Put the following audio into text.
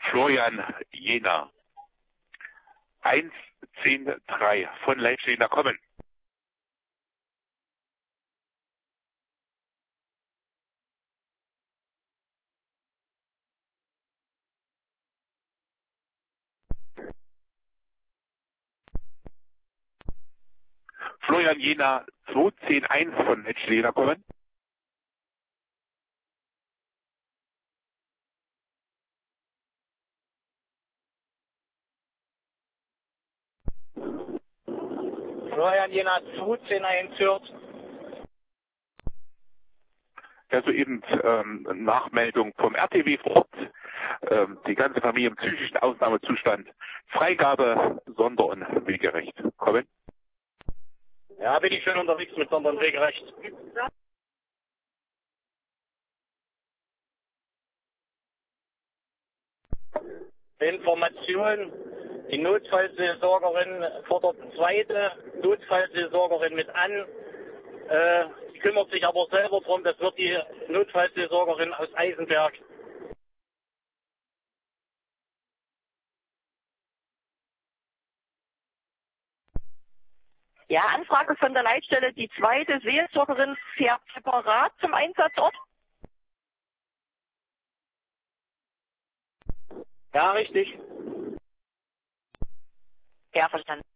Florian Jena. 1-10-3 von Leitstehender kommen. Florian Jena 2-10-1 von Leitstehender kommen. Florian Jena 2-10-1 hört. Ja, soeben Nachmeldung vom RTW vor Ort. Die ganze Familie im psychischen Ausnahmezustand. Freigabe Sonder- und Wegerecht. Kommen. Ja, bin ich schon unterwegs mit Sonder- und Wegerecht. Information. Die Notfallseelsorgerin fordert zweite Notfallseelsorgerin mit an. Die kümmert sich aber selber drum. Das wird die Notfallseelsorgerin aus Eisenberg. Ja, Anfrage von der Leitstelle. Die zweite Seelsorgerin fährt separat zum Einsatzort. Ja, richtig. Ja, verstanden.